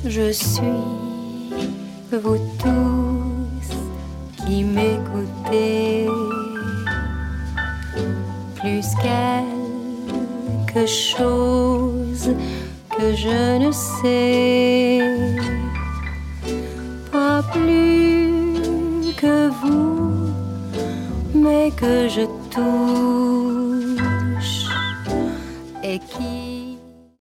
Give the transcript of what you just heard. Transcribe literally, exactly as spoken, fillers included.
je suis vous tous qui m'écoutez, plus quelque chose que je ne sais, pas plus que vous, mais que je touche et qui